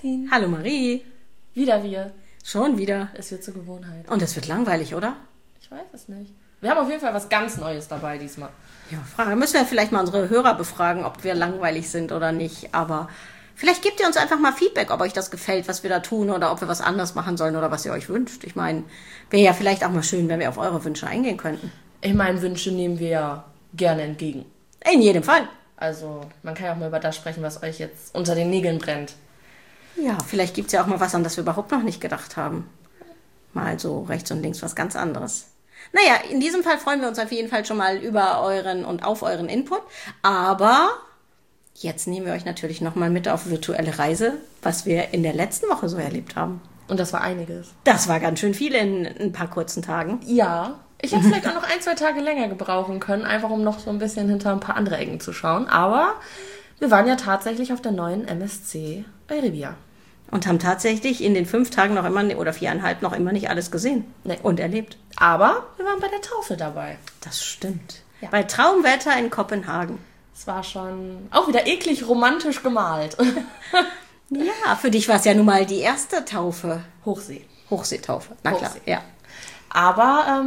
Kerstin. Hallo Marie. Wieder wir. Schon wieder. Es wird zur Gewohnheit. Und es wird langweilig, oder? Ich weiß es nicht. Wir haben auf jeden Fall was ganz Neues dabei diesmal. Ja, Frage. Müssen wir vielleicht mal unsere Hörer befragen, ob wir langweilig sind oder nicht. Aber vielleicht gebt ihr uns einfach mal Feedback, ob euch das gefällt, was wir da tun oder ob wir was anders machen sollen oder was ihr euch wünscht. Ich meine, wäre ja vielleicht auch mal schön, wenn wir auf eure Wünsche eingehen könnten. Ich meine, Wünsche nehmen wir ja gerne entgegen. In jedem Fall. Also, man kann ja auch mal über das sprechen, was euch jetzt unter den Nägeln brennt. Ja, vielleicht gibt es ja auch mal was, an das wir überhaupt noch nicht gedacht haben. Mal so rechts und links was ganz anderes. Naja, in diesem Fall freuen wir uns auf jeden Fall schon mal über euren und auf euren Input. Aber jetzt nehmen wir euch natürlich nochmal mit auf virtuelle Reise, was wir in der letzten Woche so erlebt haben. Und das war einiges. Das war ganz schön viel in ein paar kurzen Tagen. Ja, ich hätte vielleicht auch noch 1-2 Tage länger gebrauchen können, einfach um noch so ein bisschen hinter ein paar andere Ecken zu schauen. Aber wir waren ja tatsächlich auf der neuen MSC Euribia. Und haben tatsächlich in den 5 Tagen noch immer, oder 4,5 noch immer nicht alles gesehen und erlebt. Aber wir waren bei der Taufe dabei. Das stimmt. Ja. Bei Traumwetter in Kopenhagen. Es war schon auch wieder eklig romantisch gemalt. Ja, für dich war es ja nun mal die erste Taufe. Hochsee. Hochseetaufe, na klar, Hochsee. ja. Aber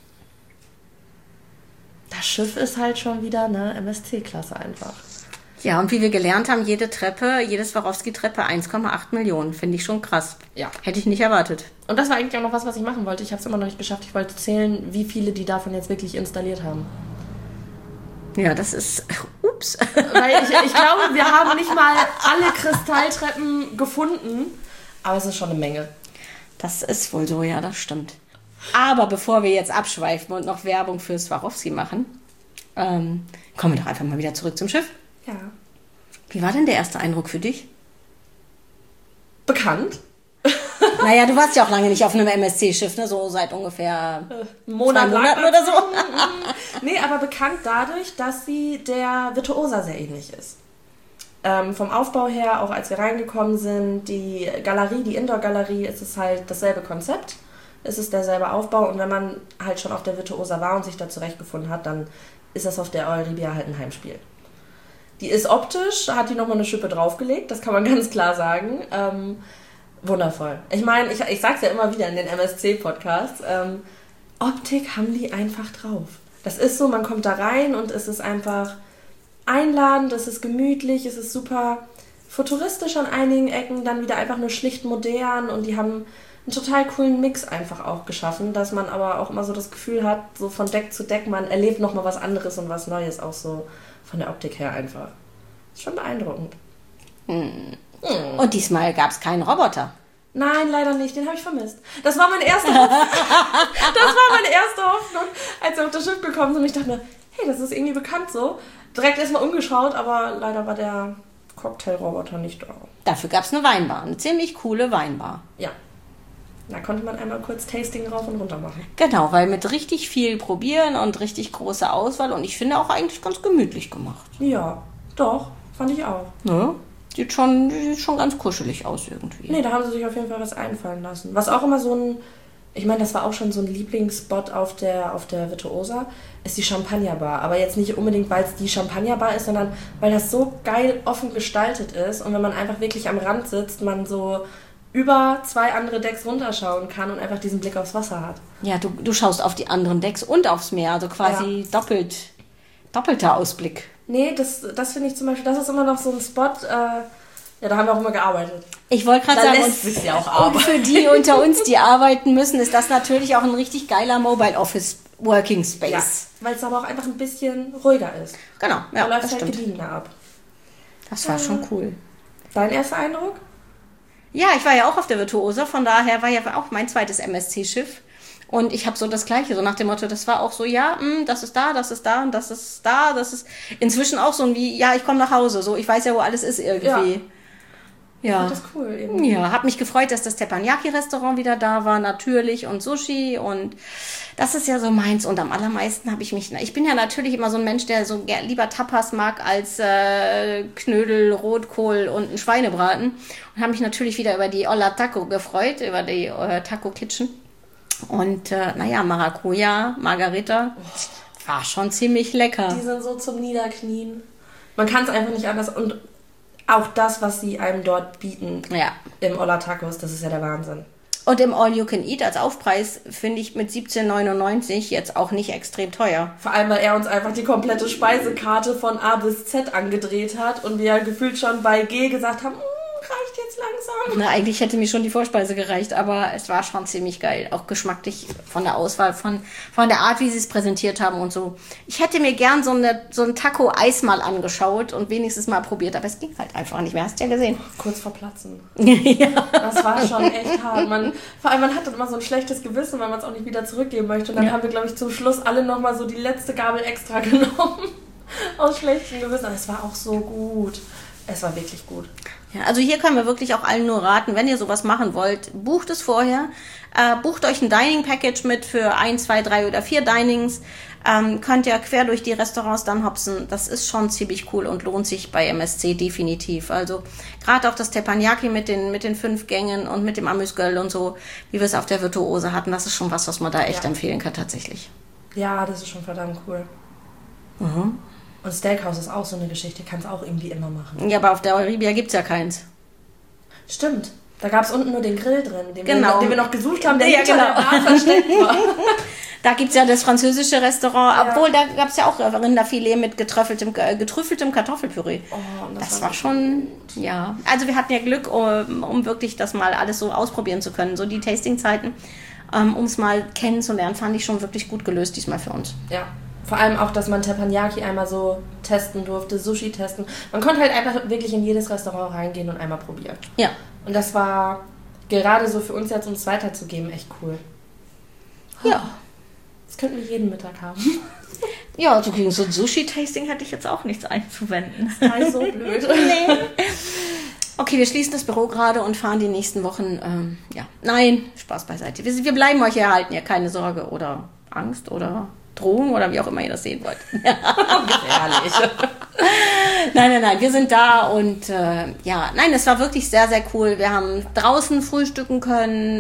das Schiff ist halt schon wieder eine MSC-Klasse einfach. Ja, und wie wir gelernt haben, jede Swarovski-Treppe 1,8 Millionen. Finde ich schon krass. Ja. Hätte ich nicht erwartet. Und das war eigentlich auch noch was ich machen wollte. Ich habe es immer noch nicht geschafft. Ich wollte zählen, wie viele die davon jetzt wirklich installiert haben. Ja, das ist... Ups. Weil ich glaube, wir haben nicht mal alle Kristalltreppen gefunden. Aber es ist schon eine Menge. Das ist wohl so, ja, das stimmt. Aber bevor wir jetzt abschweifen und noch Werbung für Swarovski machen, kommen wir doch einfach mal wieder zurück zum Schiff. Ja. Wie war denn der erste Eindruck für dich? Bekannt. Naja, du warst ja auch lange nicht auf einem MSC-Schiff, ne? So seit ungefähr Monaten 2 Monaten oder so. Nee, aber bekannt dadurch, dass sie der Virtuosa sehr ähnlich ist. Vom Aufbau her, auch als wir reingekommen sind, die Galerie, die Indoor-Galerie, ist es halt dasselbe Konzept. Es ist derselbe Aufbau und wenn man halt schon auf der Virtuosa war und sich da zurechtgefunden hat, dann ist das auf der Euribia halt ein Heimspiel. Die ist optisch, hat die nochmal eine Schippe draufgelegt, das kann man ganz klar sagen. Wundervoll. Ich meine, ich sag's ja immer wieder in den MSC-Podcasts, Optik haben die einfach drauf. Das ist so, man kommt da rein und es ist einfach einladend, es ist gemütlich, es ist super futuristisch an einigen Ecken, dann wieder einfach nur schlicht modern und die haben einen total coolen Mix einfach auch geschaffen, dass man aber auch immer so das Gefühl hat, so von Deck zu Deck, man erlebt nochmal was anderes und was Neues, auch so von der Optik her einfach. Ist schon beeindruckend. Und diesmal gab es keinen Roboter. Nein, leider nicht, den habe ich vermisst. Das war meine erste Hoffnung. Als wir auf das Schiff gekommen sind und ich dachte mir, hey, das ist irgendwie bekannt so. Direkt erstmal umgeschaut, aber leider war der Cocktailroboter nicht da. Dafür gab es eine Weinbar, eine ziemlich coole Weinbar. Ja. Da konnte man einmal kurz Tasting rauf und runter machen. Genau, weil mit richtig viel probieren und richtig großer Auswahl und ich finde auch eigentlich ganz gemütlich gemacht. Ja, doch, fand ich auch. Ne? Sieht schon ganz kuschelig aus irgendwie. Nee, da haben sie sich auf jeden Fall was einfallen lassen. Was auch immer so ein, ich meine, das war auch schon so ein Lieblingsspot auf der Virtuosa, ist die Champagnerbar. Aber jetzt nicht unbedingt, weil es die Champagnerbar ist, sondern weil das so geil offen gestaltet ist und wenn man einfach wirklich am Rand sitzt, man so über 2 andere Decks runterschauen kann und einfach diesen Blick aufs Wasser hat. Ja, du schaust auf die anderen Decks und aufs Meer, also quasi doppelter Ausblick. Nee, das finde ich zum Beispiel, das ist immer noch so ein Spot, ja, da haben wir auch immer gearbeitet. Ich wollte gerade sagen, lässt sich ja auch arbeiten. Und für die unter uns, die arbeiten müssen, ist das natürlich auch ein richtig geiler Mobile Office Working Space. Ja, weil es aber auch einfach ein bisschen ruhiger ist. Genau, ja, da läuft das halt stimmt. gediegener ab. Das war schon cool. Dein erster Eindruck? Ja, ich war ja auch auf der Virtuosa, von daher war ja auch mein zweites MSC-Schiff. Und ich habe so das Gleiche, so nach dem Motto, das war auch so, ja, das ist da und das ist da, das ist inzwischen auch so ein wie, ja, ich komme nach Hause, so, ich weiß ja, wo alles ist irgendwie. Ja. Das ist cool eben. Ja, habe mich gefreut, dass das Teppanyaki-Restaurant wieder da war, natürlich, und Sushi und das ist ja so meins und am allermeisten habe ich bin ja natürlich immer so ein Mensch, der so lieber Tapas mag als Knödel, Rotkohl und einen Schweinebraten und habe mich natürlich wieder über die Olla Taco gefreut, über die Taco Kitchen und Maracuja, Margarita, war schon ziemlich lecker. Die sind so zum Niederknien. Man kann es einfach nicht anders und Auch das, was sie einem dort bieten Ja. im Olla Tacos, das ist ja der Wahnsinn. Und im All You Can Eat als Aufpreis finde ich mit 17,99 jetzt auch nicht extrem teuer. Vor allem, weil er uns einfach die komplette Speisekarte von A bis Z angedreht hat und wir gefühlt schon bei G gesagt haben, reicht jetzt langsam. Na, eigentlich hätte mir schon die Vorspeise gereicht, aber es war schon ziemlich geil. Auch geschmacklich von der Auswahl, von der Art, wie sie es präsentiert haben und so. Ich hätte mir gern so ein Taco-Eis mal angeschaut und wenigstens mal probiert, aber es ging halt einfach nicht mehr. Hast du ja gesehen. Kurz vor Platzen. Ja. Das war schon echt hart. Vor allem, man hat dann immer so ein schlechtes Gewissen, weil man es auch nicht wieder zurückgeben möchte. Und dann haben wir, glaube ich, zum Schluss alle nochmal so die letzte Gabel extra genommen. Aus schlechtem Gewissen. Aber es war auch so gut. Es war wirklich gut. Ja, also hier können wir wirklich auch allen nur raten, wenn ihr sowas machen wollt, bucht es vorher. Bucht euch ein Dining-Package mit für 1, 2, 3 oder 4 Dinings. Könnt ihr quer durch die Restaurants dann hopsen. Das ist schon ziemlich cool und lohnt sich bei MSC definitiv. Also gerade auch das Teppanyaki mit den 5 Gängen und mit dem Amüsgöl und so, wie wir es auf der Virtuose hatten, das ist schon was man da echt empfehlen kann tatsächlich. Ja, das ist schon verdammt cool. Mhm. Und Steakhouse ist auch so eine Geschichte, kannst auch irgendwie immer machen. Ja, aber auf der Euribia gibt's ja keins. Stimmt. Da gab es unten nur den Grill drin, den wir noch gesucht haben, der ja, hinter der Bar versteckt war. Da gibt's ja das französische Restaurant, obwohl da gab's ja auch Rinderfilet mit getrüffeltem Kartoffelpüree. Oh, das war schon, ja. Also wir hatten ja Glück, um wirklich das mal alles so ausprobieren zu können. So die Tastingzeiten, um es mal kennenzulernen, fand ich schon wirklich gut gelöst diesmal für uns. Ja. Vor allem auch, dass man Teppanyaki einmal so testen durfte, Sushi testen. Man konnte halt einfach wirklich in jedes Restaurant reingehen und einmal probieren. Ja. Und das war gerade so für uns jetzt, um es weiterzugeben, echt cool. Ja. Das könnten wir jeden Mittag haben. Ja, also gegen so ein Sushi-Tasting hätte ich jetzt auch nichts einzuwenden. Das war so blöd. Nee. Okay, wir schließen das Büro gerade und fahren die nächsten Wochen, Nein, Spaß beiseite. Wir bleiben euch erhalten, ja, keine Sorge oder Angst oder Drohung oder wie auch immer ihr das sehen wollt. Gefährlich. Nein, wir sind da und es war wirklich sehr, sehr cool. Wir haben draußen frühstücken können.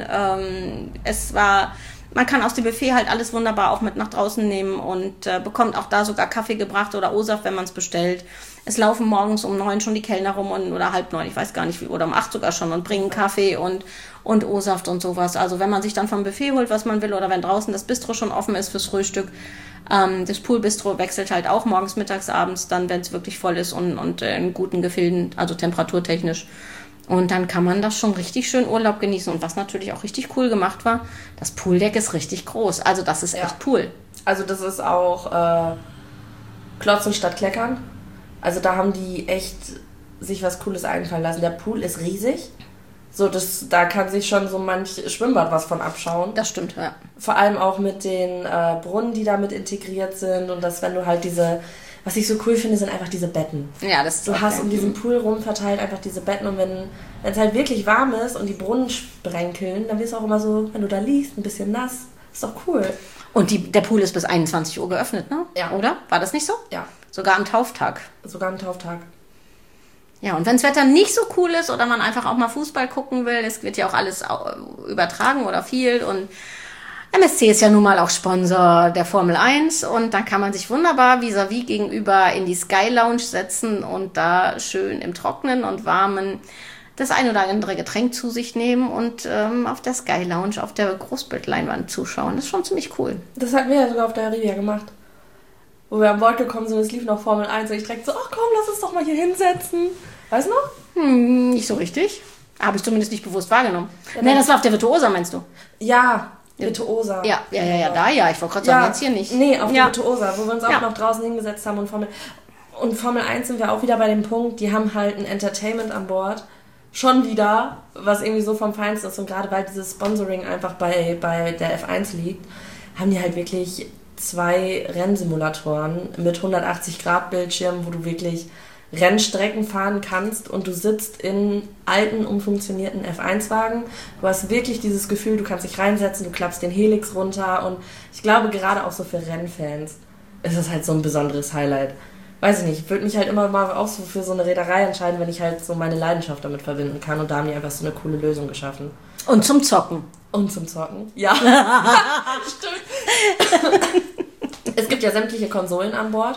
Man kann aus dem Buffet halt alles wunderbar auch mit nach draußen nehmen und bekommt auch da sogar Kaffee gebracht oder O-Saft, wenn man es bestellt. Es laufen morgens um 9 schon die Kellner rum oder 8:30, ich weiß gar nicht wie, oder um 8 sogar schon und bringen Kaffee und O-Saft und sowas. Also wenn man sich dann vom Buffet holt, was man will, oder wenn draußen das Bistro schon offen ist fürs Frühstück, das Poolbistro wechselt halt auch morgens, mittags, abends, dann, wenn es wirklich voll ist und in guten Gefilden, also temperaturtechnisch. Und dann kann man das schon richtig schön Urlaub genießen. Und was natürlich auch richtig cool gemacht war, das Pooldeck ist richtig groß. Also das ist echt Pool. Also das ist auch Klotzen statt Kleckern. Also da haben die echt sich was Cooles einfallen lassen. Der Pool ist riesig. So, da kann sich schon so manch Schwimmbad was von abschauen. Das stimmt, ja. Vor allem auch mit den Brunnen, die damit integriert sind. Und dass, wenn du halt was ich so cool finde, sind einfach diese Betten. Ja, das ist Du hast um diesen Pool rum verteilt einfach diese Betten. Und wenn es halt wirklich warm ist und die Brunnen sprenkeln, dann wirst du auch immer so, wenn du da liegst, ein bisschen nass. Ist doch cool. Und der Pool ist bis 21 Uhr geöffnet, ne? Ja. Oder? War das nicht so? Ja. Sogar am Tauftag. Sogar am Tauftag. Ja, und wenn das Wetter nicht so cool ist oder man einfach auch mal Fußball gucken will, es wird ja auch alles übertragen oder viel und MSC ist ja nun mal auch Sponsor der Formel 1 und dann kann man sich wunderbar vis-à-vis gegenüber in die Sky Lounge setzen und da schön im Trockenen und Warmen das ein oder andere Getränk zu sich nehmen und auf der Sky Lounge auf der Großbildleinwand zuschauen. Das ist schon ziemlich cool. Das hatten wir ja sogar auf der Riviera gemacht. Wo wir an Bord gekommen sind, es lief noch Formel 1 und ich direkt so, ach komm, lass uns doch mal hier hinsetzen. Weißt du noch? Nicht so richtig. Habe ich zumindest nicht bewusst wahrgenommen. Ja, nee, das war auf der Virtuosa, meinst du? Ja, Virtuosa. Ja, ich wollte gerade sagen, jetzt hier nicht. Nee, auf der Virtuosa, wo wir uns auch noch draußen hingesetzt haben und Formel 1 sind wir auch wieder bei dem Punkt, die haben halt ein Entertainment an Bord. Schon wieder, was irgendwie so vom Feinsten ist und gerade weil dieses Sponsoring einfach bei der F1 liegt, haben die halt wirklich 2 Rennsimulatoren mit 180-Grad-Bildschirmen, wo du wirklich Rennstrecken fahren kannst und du sitzt in alten, umfunktionierten F1-Wagen. Du hast wirklich dieses Gefühl, du kannst dich reinsetzen, du klappst den Helix runter und ich glaube, gerade auch so für Rennfans ist es halt so ein besonderes Highlight. Weiß ich nicht, ich würde mich halt immer mal auch so für so eine Reederei entscheiden, wenn ich halt so meine Leidenschaft damit verbinden kann und da haben die einfach so eine coole Lösung geschaffen. Und zum Zocken. Und zum Zocken, ja. Stimmt. Es gibt ja sämtliche Konsolen an Bord.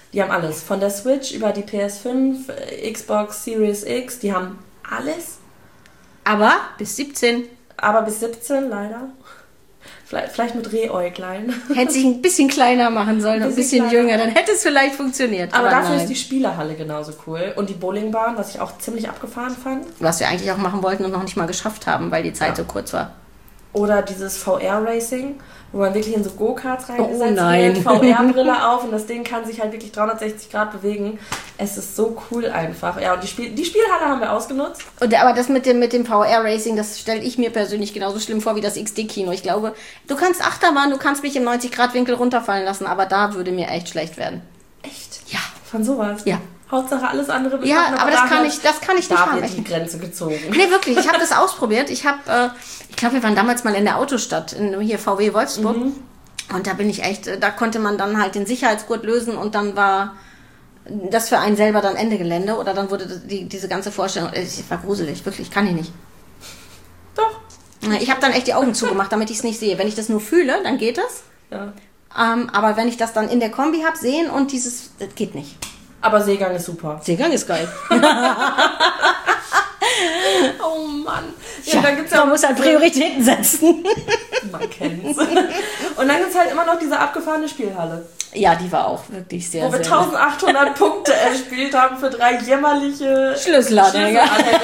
Die haben alles. Von der Switch über die PS5, Xbox Series X, die haben alles. Aber bis 17. Aber bis 17 leider. Vielleicht mit Rehäuglein. Hätte sich ein bisschen kleiner machen sollen, ein bisschen jünger, dann hätte es vielleicht funktioniert. Aber dafür ist die Spielehalle genauso cool. Und die Bowlingbahn, was ich auch ziemlich abgefahren fand. Was wir eigentlich auch machen wollten und noch nicht mal geschafft haben, weil die Zeit so kurz war. Oder dieses VR-Racing, wo man wirklich in so Go-Karts reingesetzt wird, VR-Brille auf und das Ding kann sich halt wirklich 360 Grad bewegen. Es ist so cool einfach. Ja, und die Spielhalle haben wir ausgenutzt. Aber das mit dem VR-Racing, das stelle ich mir persönlich genauso schlimm vor wie das XD-Kino. Ich glaube, du kannst Achterbahn, du kannst mich im 90-Grad-Winkel runterfallen lassen, aber da würde mir echt schlecht werden. Echt? Ja. Von sowas? Ja. Hauptsache alles andere bekommen. Ja, aber das kann ich nicht haben. haben. Da wird die Grenze gezogen. Nee, wirklich. Ich habe das ausprobiert. Ich glaube, wir waren damals mal in der Autostadt, hier VW Wolfsburg. Und da bin ich echt, da konnte man dann halt den Sicherheitsgurt lösen und dann war das für einen selber dann Ende Gelände. Oder dann wurde diese ganze Vorstellung, es war gruselig, wirklich, kann ich nicht. Doch. Ich habe dann echt die Augen zugemacht, damit ich es nicht sehe. Wenn ich das nur fühle, dann geht das. Ja. Aber wenn ich das dann in der Kombi habe, sehen und das geht nicht. Aber Seegang ist super. Seegang ist geil. Oh Mann. Ja, da gibt's man muss halt Prioritäten setzen. Man kennt's. Und dann gibt es halt immer noch diese abgefahrene Spielhalle. Ja, die war auch wirklich sehr, wo wir 1800 Punkte erspielt haben für 3 jämmerliche Schlüsselanhänger.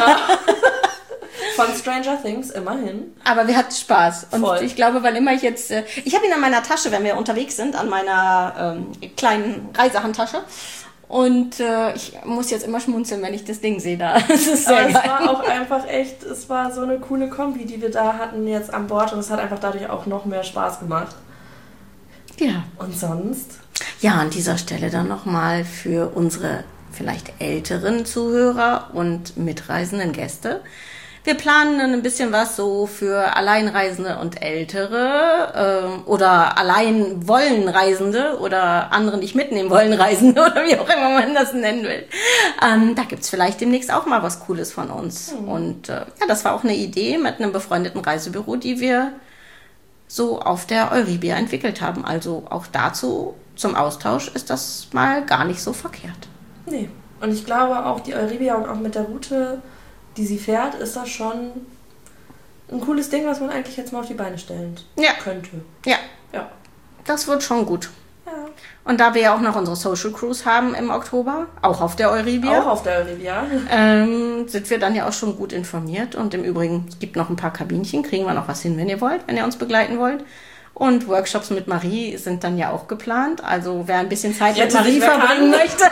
Von Stranger Things, immerhin. Aber wir hatten Spaß. Und voll. Ich glaube, wann immer ich jetzt... ich habe ihn an meiner Tasche, wenn wir unterwegs sind, an meiner kleinen Reisehandtasche. Und ich muss jetzt immer schmunzeln, wenn ich das Ding sehe da. Das ist sehr geil. Es war auch einfach echt, es war so eine coole Kombi, die wir da hatten jetzt an Bord. Und es hat einfach dadurch auch noch mehr Spaß gemacht. Ja. Und sonst? Ja, an dieser Stelle dann nochmal für unsere vielleicht älteren Zuhörer und mitreisenden Gäste. Wir planen ein bisschen was so für Alleinreisende und Ältere oder allein wollen Reisende oder andere nicht mitnehmen wollen Reisende oder wie auch immer man das nennen will. Da gibt's vielleicht demnächst auch mal was Cooles von uns. Und ja, das war auch eine Idee mit einem befreundeten Reisebüro, die wir so auf der Euribia entwickelt haben. Also auch dazu zum Austausch ist das mal gar nicht so verkehrt. Nee. Und ich glaube auch die Euribia und auch mit der Route, die sie fährt, ist das schon ein cooles Ding, was man eigentlich jetzt mal auf die Beine stellen könnte. Ja. Ja. Das wird schon gut. Ja. Und da wir ja auch noch unsere Social Cruise haben im Oktober, auch auf der Euribia. Sind wir dann ja auch schon gut informiert. Und im Übrigen, es gibt noch ein paar Kabinchen, kriegen wir noch was hin, wenn ihr wollt, wenn ihr uns begleiten wollt. Und Workshops mit Marie sind dann ja auch geplant. Also wer ein bisschen Zeit mit Marie verbringen möchte.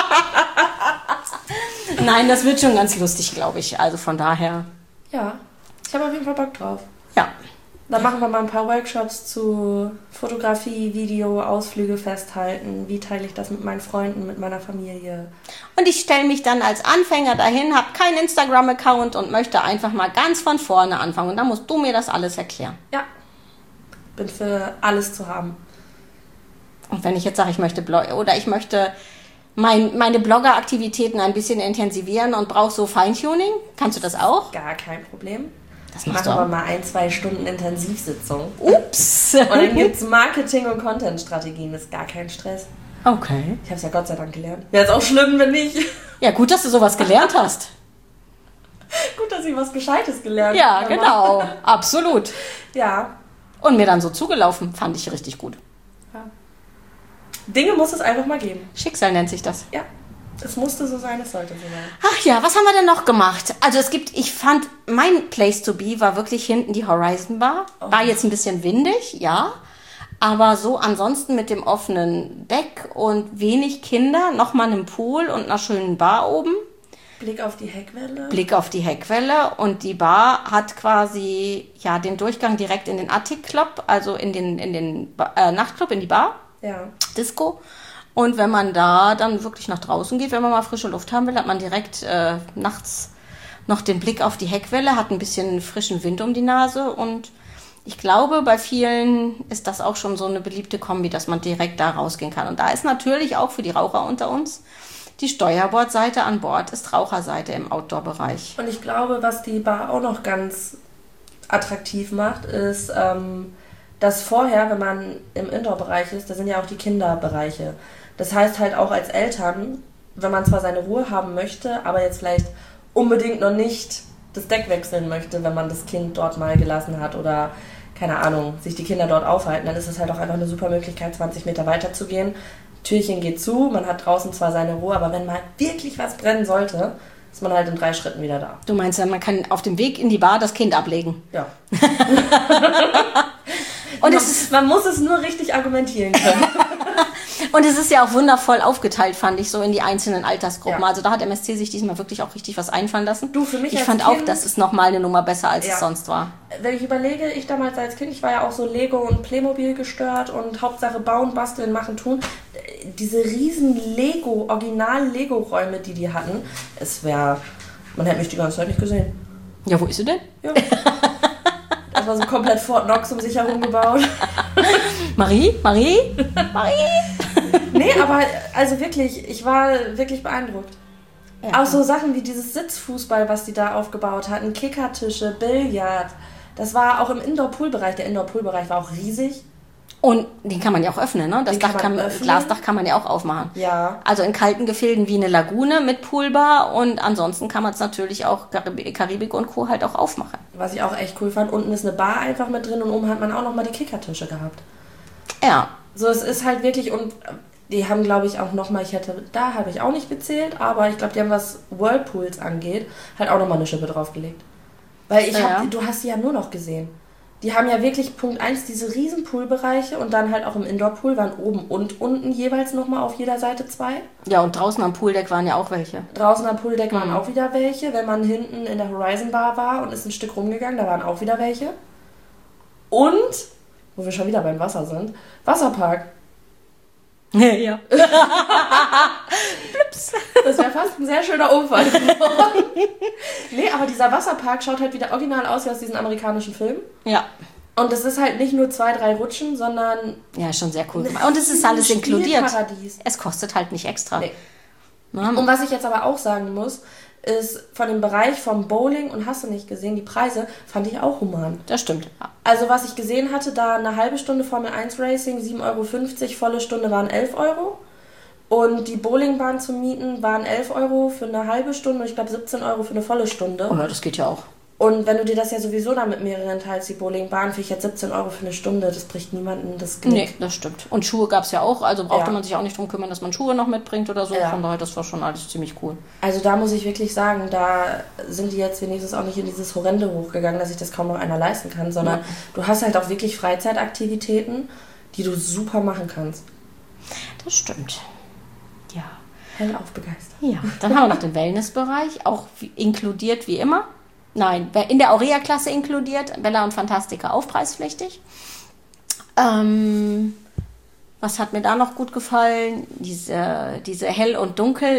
Nein, das wird schon ganz lustig, glaube ich. Also von daher. Ja, ich habe auf jeden Fall Bock drauf. Ja. Dann machen wir mal ein paar Workshops zu Fotografie, Video, Ausflüge festhalten. Wie teile ich das mit meinen Freunden, mit meiner Familie? Und ich stelle mich dann als Anfänger dahin, habe keinen Instagram-Account und möchte einfach mal ganz von vorne anfangen. Und dann musst du mir das alles erklären. Ja. Bin für alles zu haben. Und wenn ich jetzt sage, ich möchte meine Blogger-Aktivitäten ein bisschen intensivieren und brauche so Feintuning, kannst du das auch? Gar kein Problem. Das machst du aber mal 1-2 Stunden Intensivsitzung. Ups. Und dann gibt es Marketing- und Content-Strategien. Das ist gar kein Stress. Okay. Ich habe es ja Gott sei Dank gelernt. Wäre jetzt auch schlimm, wenn nicht. Ja, gut, dass du sowas gelernt hast. Gut, dass ich was Gescheites gelernt habe. Ja, genau. Absolut. Ja. Und mir dann so zugelaufen, fand ich richtig gut. Ja. Dinge muss es einfach mal geben. Schicksal nennt sich das. Ja. Es musste so sein, es sollte so sein. Ach ja, was haben wir denn noch gemacht? Also ich fand, mein Place to be war wirklich hinten die Horizon Bar. Oh. War jetzt ein bisschen windig, ja. Aber so ansonsten mit dem offenen Deck und wenig Kinder, nochmal einem Pool und einer schönen Bar oben. Blick auf die Heckwelle. Blick auf die Heckwelle und die Bar hat quasi ja den Durchgang direkt in den Attic Club, also in den Nachtclub, in die Bar. Ja. Disco. Und wenn man da dann wirklich nach draußen geht, wenn man mal frische Luft haben will, hat man direkt nachts noch den Blick auf die Heckwelle, hat ein bisschen frischen Wind um die Nase und ich glaube, bei vielen ist das auch schon so eine beliebte Kombi, dass man direkt da rausgehen kann. Und da ist natürlich auch für die Raucher unter uns die Steuerbordseite an Bord ist Raucherseite im Outdoor-Bereich. Und ich glaube, was die Bar auch noch ganz attraktiv macht, ist dass vorher, wenn man im Indoor-Bereich ist, da sind ja auch die Kinderbereiche. Das heißt halt auch als Eltern, wenn man zwar seine Ruhe haben möchte, aber jetzt vielleicht unbedingt noch nicht das Deck wechseln möchte, wenn man das Kind dort mal gelassen hat oder, keine Ahnung, sich die Kinder dort aufhalten, dann ist es halt auch einfach eine super Möglichkeit, 20 Meter weiter zu gehen. Türchen geht zu, man hat draußen zwar seine Ruhe, aber wenn mal wirklich was brennen sollte, ist man halt in 3 Schritten wieder da. Du meinst ja, man kann auf dem Weg in die Bar das Kind ablegen? Ja. Und man muss es nur richtig argumentieren können. Und es ist ja auch wundervoll aufgeteilt, fand ich, so in die einzelnen Altersgruppen. Ja. Also da hat MSC sich diesmal wirklich auch richtig was einfallen lassen. Du, für mich ich als fand Kind, auch, das ist nochmal eine Nummer besser, als es sonst war. Wenn ich überlege, ich damals als Kind, ich war ja auch so Lego und Playmobil gestört und Hauptsache bauen, basteln, machen, tun. Diese riesen Original-Lego-Räume, die hatten, man hätte mich die ganze Zeit nicht gesehen. Ja, wo ist sie denn? Ja. Das war so komplett Fort Knox um sich herum gebaut. Marie? Nee, aber also wirklich, ich war wirklich beeindruckt. Ja. Auch so Sachen wie dieses Sitzfußball, was die da aufgebaut hatten, Kickertische, Billard. Das war auch im Indoor-Pool-Bereich. Der Indoor-Pool-Bereich war auch riesig. Und den kann man ja auch öffnen, ne? Das Glasdach kann man ja auch aufmachen. Ja. Also in kalten Gefilden wie eine Lagune mit Poolbar und ansonsten kann man es natürlich auch Karibik und Co. halt auch aufmachen. Was ich auch echt cool fand, unten ist eine Bar einfach mit drin und oben hat man auch nochmal die Kickertische gehabt. Ja. So, es ist halt wirklich, und die haben, glaube ich, auch nochmal, da habe ich auch nicht gezählt, aber ich glaube, die haben, was Whirlpools angeht, halt auch nochmal eine Schippe draufgelegt. Weil du hast die ja nur noch gesehen. Die haben ja wirklich, Punkt 1, diese riesen Poolbereiche und dann halt auch im Indoor-Pool waren oben und unten jeweils nochmal auf jeder Seite 2. Ja, und draußen am Pooldeck waren ja auch welche. Draußen am Pooldeck waren auch wieder welche. Wenn man hinten in der Horizon Bar war und ist ein Stück rumgegangen, da waren auch wieder welche. Und, wo wir schon wieder beim Wasser sind, Wasserpark. Ja. Das wäre fast ein sehr schöner Unfall geworden. Nee, aber dieser Wasserpark schaut halt wieder original aus wie aus diesen amerikanischen Filmen. Ja. Und es ist halt nicht nur 2, 3 Rutschen, sondern... Ja, schon sehr cool gemacht. Und es ist alles inkludiert. Spielparadies. Es kostet halt nicht extra. Nee. Und was ich jetzt aber auch sagen muss, ist von dem Bereich vom Bowling und hast du nicht gesehen, die Preise fand ich auch human. Das stimmt. Ja. Also was ich gesehen hatte, da eine halbe Stunde Formel 1 Racing, 7,50 €, volle Stunde waren 11 €. Und die Bowlingbahn zu mieten waren 11 € für eine halbe Stunde und ich glaube 17 € für eine volle Stunde. Oh ja, das geht ja auch. Und wenn du dir das ja sowieso dann mit mehreren teilst, die Bowlingbahn, finde ich jetzt 17 € für eine Stunde, das bricht niemanden das Genick. Nee, das stimmt. Und Schuhe gab es ja auch, also brauchte man sich auch nicht drum kümmern, dass man Schuhe noch mitbringt oder so. Ja. Von daher, das war schon alles ziemlich cool. Also da muss ich wirklich sagen, da sind die jetzt wenigstens auch nicht in dieses Horrende hochgegangen, dass sich das kaum noch einer leisten kann, sondern du hast halt auch wirklich Freizeitaktivitäten, die du super machen kannst. Das stimmt. Ja. Hellauf begeistert. Ja, dann haben wir noch den Wellnessbereich, auch inkludiert wie immer. Nein, in der Aurea-Klasse inkludiert, Bella und Fantastica aufpreispflichtig. Was hat mir da noch gut gefallen? Diese Hell- und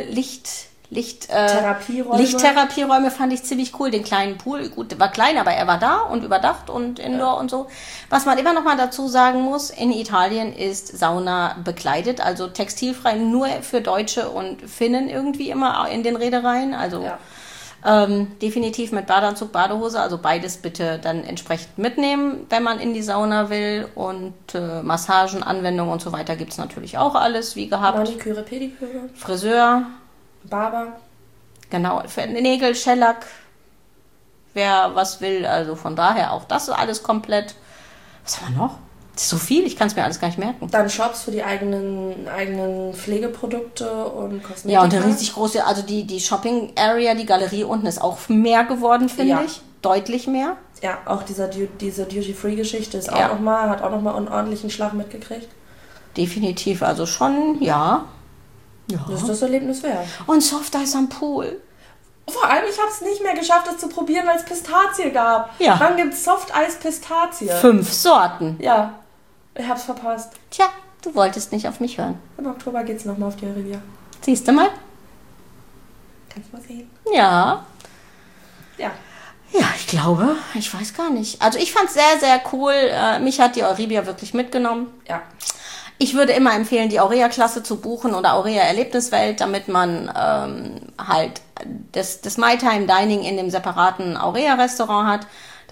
Lichttherapieräume fand ich ziemlich cool. Den kleinen Pool, gut, der war klein, aber er war da und überdacht und Indoor und so. Was man immer noch mal dazu sagen muss, in Italien ist Sauna bekleidet, also textilfrei nur für Deutsche und Finnen irgendwie immer in den Reedereien. Also definitiv mit Badeanzug, Badehose, also beides bitte dann entsprechend mitnehmen, wenn man in die Sauna will. Und Massagen, Anwendungen und so weiter gibt es natürlich auch alles, wie gehabt. Maniküre, Pediküre. Friseur. Barber. Genau, für Nägel, Shellac, wer was will. Also von daher auch das ist alles komplett. Was haben wir noch? Das ist so viel, ich kann es mir alles gar nicht merken. Dann Shops für die eigenen Pflegeprodukte und Kosmetika. Ja, und eine riesig große, also die Shopping-Area, die Galerie unten ist auch mehr geworden, finde ich. Deutlich mehr. Ja, auch diese Duty-Free-Geschichte ist hat auch nochmal einen ordentlichen Schlag mitgekriegt. Definitiv, also schon, ja. Das ist das Erlebnis wert. Und Soft Eis am Pool. Vor allem, ich habe es nicht mehr geschafft, es zu probieren, weil es Pistazie gab. Ja. Wann gibt es Soft Eis Pistazie? 5 Sorten. Ja, ich hab's verpasst. Tja, du wolltest nicht auf mich hören. Im Oktober geht's nochmal auf die Riviera. Siehst du mal? Kannst du mal sehen. Ja. Ja. Ja, ich glaube, ich weiß gar nicht. Also ich fand's sehr, sehr cool. Mich hat die Euribia wirklich mitgenommen. Ja. Ich würde immer empfehlen, die Aurea-Klasse zu buchen oder Aurea-Erlebniswelt, damit man halt das My-Time Dining in dem separaten Aurea-Restaurant hat.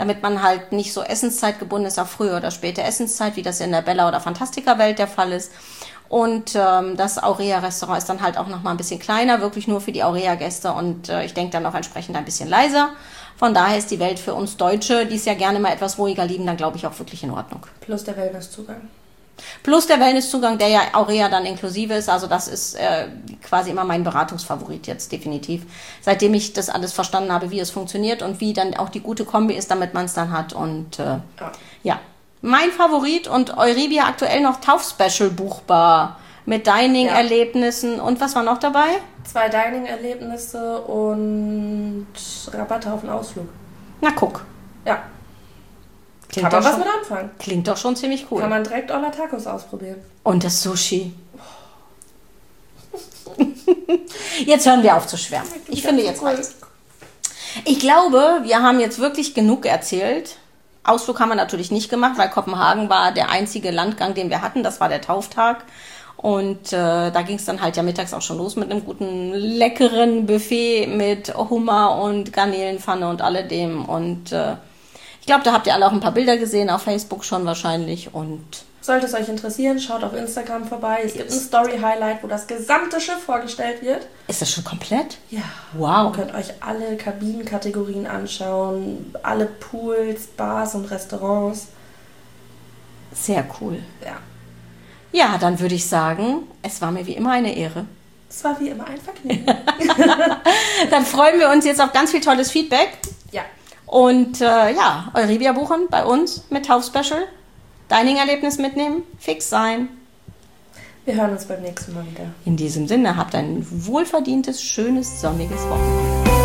damit man halt nicht so essenszeitgebunden ist auf frühe oder späte Essenszeit, wie das in der Bella- oder Fantastica-Welt der Fall ist. Und das Aurea-Restaurant ist dann halt auch nochmal ein bisschen kleiner, wirklich nur für die Aurea-Gäste und ich denke dann auch entsprechend ein bisschen leiser. Von daher ist die Welt für uns Deutsche, die es ja gerne mal etwas ruhiger lieben, dann glaube ich auch wirklich in Ordnung. Plus der Wellnesszugang. Plus der Wellnesszugang, der ja Aurea dann inklusive ist. Also das ist quasi immer mein Beratungsfavorit jetzt definitiv. Seitdem ich das alles verstanden habe, wie es funktioniert und wie dann auch die gute Kombi ist, damit man es dann hat. Und ja, mein Favorit und Euribia aktuell noch Taufspecial buchbar. Mit Dining-Erlebnissen und was war noch dabei? 2 Dining-Erlebnisse und Rabatte auf den Ausflug. Na guck. Ja. Klingt Kann man doch was schon, mit anfangen. Klingt doch schon ziemlich cool. Kann man direkt Olla Tacos ausprobieren. Und das Sushi. Jetzt hören wir auf zu schwärmen. Ich finde, jetzt reicht's. Ich glaube, wir haben jetzt wirklich genug erzählt. Ausflug haben wir natürlich nicht gemacht, weil Kopenhagen war der einzige Landgang, den wir hatten. Das war der Tauftag. Und da ging es dann halt ja mittags auch schon los mit einem guten, leckeren Buffet mit Hummer und Garnelenpfanne und alledem. Und ich glaube, da habt ihr alle auch ein paar Bilder gesehen, auf Facebook schon wahrscheinlich. Und sollte es euch interessieren, schaut auf Instagram vorbei. Es gibt ein Story-Highlight, wo das gesamte Schiff vorgestellt wird. Ist das schon komplett? Ja. Wow. Ihr könnt euch alle Kabinenkategorien anschauen, alle Pools, Bars und Restaurants. Sehr cool. Ja. Ja, dann würde ich sagen, es war mir wie immer eine Ehre. Es war wie immer ein Vergnügen. Dann freuen wir uns jetzt auf ganz viel tolles Feedback. Ja. Und ja, Euribia buchen bei uns mit Taufspecial. Dining-Erlebnis mitnehmen, fix sein. Wir hören uns beim nächsten Mal wieder. In diesem Sinne, habt ein wohlverdientes, schönes, sonniges Wochenende.